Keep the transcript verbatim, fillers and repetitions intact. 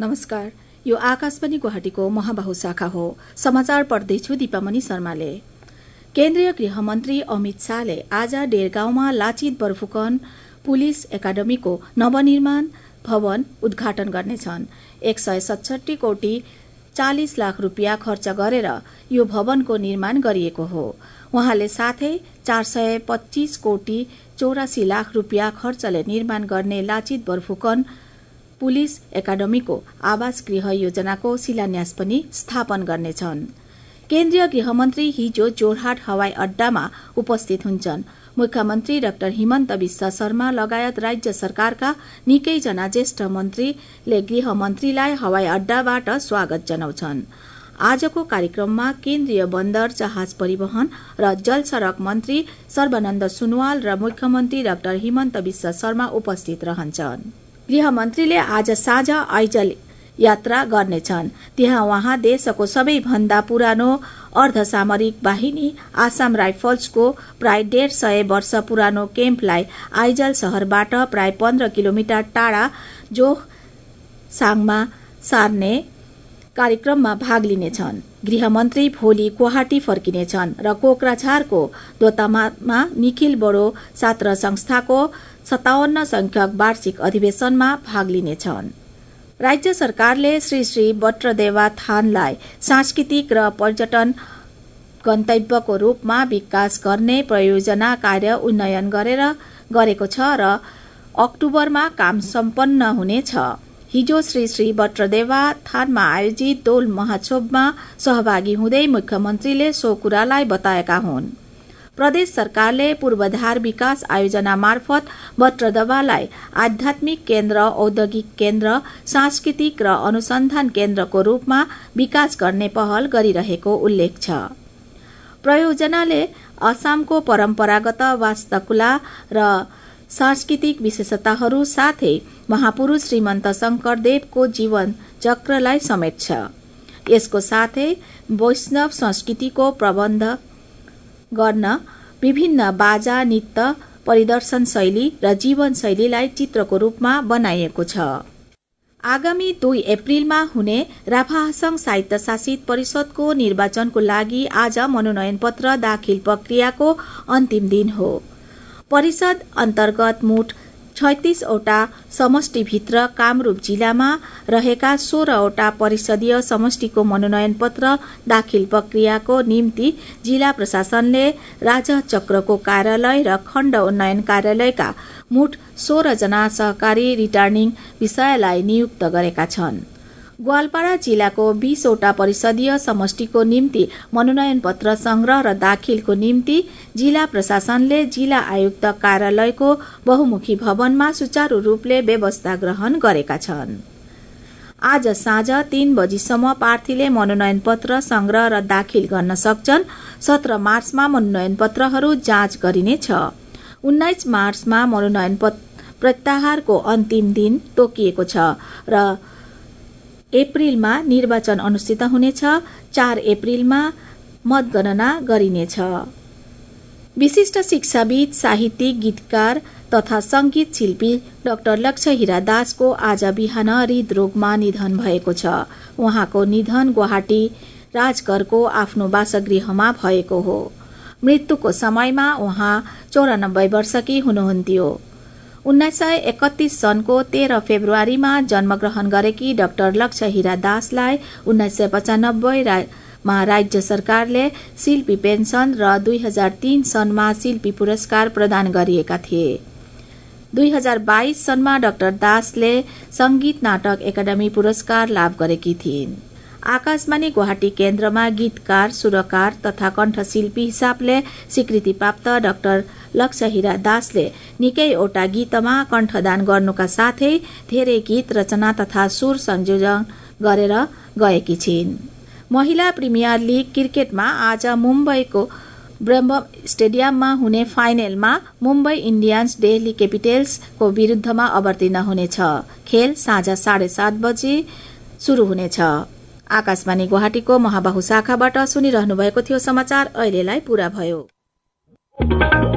नमस्कार, यो आकाशवाणी गुवाहाटीको महाबाहु शाखा हो। समाचार पढ्दैछु दीपामणि शर्माले। केन्द्रीय गृहमन्त्री अमित शाहले आज डेरगाउँमा लाचित बरफुकन पुलिस एकाडेमीको नवनिर्माण भवन उद्घाटन गर्नेछन्। एक सय सतसठी कोटी चालिस लाख रुपियाँ खर्च गरेर यो भवनको निर्माण गरिएको हो। उहाँले साथै चार सय पच्चीस कोटी चौरासी लाख रुपियाँ खर्चले निर्माण गर्ने लाचित बरफुकन पुलिस एकाडेमीको आवास गृह योजनाको शिलान्यास पनि स्थापन गर्नेछन्। केन्द्रीय गृहमन्त्री हिजो जोरहाट हवाई अड्डामा उपस्थित हुन्छन्। मुख्यमन्त्री डाक्टर हिमन्त बिस्वा शर्मा लगायत राज्य सरकारका निकैजना ज्येष्ठ मन्त्रीले गृहमन्त्रीलाई हवाई अड्डाबाट स्वागत जनाउँछन्। आजको कार्यक्रममा केन्द्रीय बन्दर जहाज परिवहन र जल सड़क मन्त्री सर्बानन्द सुनवाल र मुख्यमन्त्री डाक्टर हिमन्त बिस्वा शर्मा उपस्थित रहन्छन्। गृहमन्त्रीले आज साँझ आइजल यात्रा गर्नेछन्। त्यहाँ उहाँ देशको सबैभन्दा पुरानो अर्धसामरिक बाहिनी आसाम राइफल्सको प्राय डेढ़ सय वर्ष पुरानो क्याम्पलाई आइजल शहरबाट प्राय पन्ध्र किलोमिटर टाढा जोरसाङमा सार्ने कार्यक्रममा भाग लिनेछन्। गृहमन्त्री भोलि गुवाहाटी फर्किनेछन् र कोक्राझारको दोतामामा निखिल बोडो छात्र संस्थाको सताउन्न संख्यक वार्षिक अधिवेशनमा भाग लिनेछन्। राज्य सरकारले श्री श्री बट्रदेवा थानलाई सांस्कृतिक र पर्यटन गन्तव्यको रूपमा विकास गर्ने परियोजना कार्य उन्नयन गरेर गरेको छ र अक्टोबरमा काम सम्पन्न हुनेछ। हिजो श्री श्री बट्रदेवा थानमा आयोजित दौल महोत्सवमा सहभागी हुँदै मुख्यमन्त्रीले सो कुरालाई बताएका हुन्। प्रदेश सरकारले पूर्वाधार विकास आयोजना मार्फत बट्रदेवालाई आध्यात्मिक केन्द्र, औद्योगिक केन्द्र, सांस्कृतिक र अनुसन्धान केन्द्रको रूपमा विकास गर्ने पहल गरिरहेको उल्लेख छ। परियोजनाले आसामको परम्परागत वास्तुकला र सांस्कृतिक विशेषताहरू साथै महापुरूष श्रीमन्त शंकरदेवको जीवन चक्रलाई समेट्छ। यसको साथै वैष्णव संस्कृतिको प्रबन्ध गर्न विभिन्न बाजा, नृत्य, परिदर्शन शैली र जीवन शैलीलाई चित्रको रूपमा बनाइएको छ। आगामी दुई अप्रिलमा हुने राभासंघ साहित्य शासित परिषदको निर्वाचनको लागि आज मनोनयन पत्र दाखिल प्रक्रियाको अन्तिम दिन हो। परिषद अन्तर्गत मोट छैतीसवटा समष्टिभित्र कामरूप जिल्लामा रहेका सोह्रवटा परिषदीय समष्टिको मनोनयन पत्र दाखिल प्रक्रियाको निम्ति जिल्ला प्रशासनले राजचक्रको कार्यालय र खण्ड उन्नयन कार्यालयका मोट सोह्र जना सहकारी रिटर्निङ विषयलाई नियुक्त गरेका छन्। ग्वालपाड़ा जिल्लाको बीसवटा परिषदीय समष्टिको निम्ति मनोनयन पत्र संग्रह र दाखिलको निम्ति जिल्ला प्रशासनले जिल्ला आयुक्त कार्यालयको बहुमुखी भवनमा सुचारू रूपले व्यवस्था ग्रहण गरेका छन्। आज साँझ तीन बजीसम्म प्रार्थीले मनोनयन पत्र संग्रह र दाखिल गर्न सक्छन्। सत्र मार्चमा मनोनयन पत्रहरू जाँच गरिनेछ। उन्नाइस मार्चमा मनोनयन प्रत्याहारको अन्तिम दिन तोकिएको छ र अप्रिलमा निर्वाचन अनुष्ठित हुनेछ। चार अप्रिलमा मतगणना गरिनेछ। विशिष्ट शिक्षाविद, साहित्यिक, गीतकार तथा संगीत शिल्पी डाक्टर लक्ष्य हीरा दासको आज बिहान हृदरोगमा निधन भएको छ। उहाँको निधन गुवाहाटी राजघरको आफ्नो वासगृहमा भएको हो। मृत्युको समयमा उहाँ चौरानब्बे वर्षकी हुनुहुन्थ्यो। उन्नाइस सय एकतीस सनको तेह्र फेब्रुअरीमा जन्मग्रहण गरेकी डाक्टर लक्ष्य हीरा दासलाई उन्नाइस सय पचानब्बेमा राज्य सरकारले शिल्पी पेन्सन र दुई हजार तीन सनमा शिल्पी पुरस्कार प्रदान गरिएका थिए। दुई हजार बाइस सनमा डाक्टर दासले संगीत नाटक एकाडेमी पुरस्कार लाभ गरेकी थिइन्। आकाशवाणी गुवाहाटी केन्द्रमा गीतकार, सुरकार तथा कण्ठशिल्पी हिसाबले स्वीकृति प्राप्त डाक्टर लक्ष्य हीरा दासले निकैवटा गीतमा कण्ठदान गर्नुका साथै धेरै गीत रचना तथा सुर संयोजन गरेर गएकी छिन्। महिला प्रिमियर लीग क्रिकेटमा आज मुम्बईको ब्रह्म स्टेडियममा हुने फाइनलमा मुम्बई इन्डियन्स दिल्ली क्यापिटल्सको विरूद्धमा अवतीर्ण हुनेछ। खेल साँझ साढे सात बजे शुरू हुनेछ। आकाशवाणी गुवाहाटीको महाबाहु शाखाबाट सुनिरहनु भएको थियो। समाचार अहिलेलाई पूरा भयो।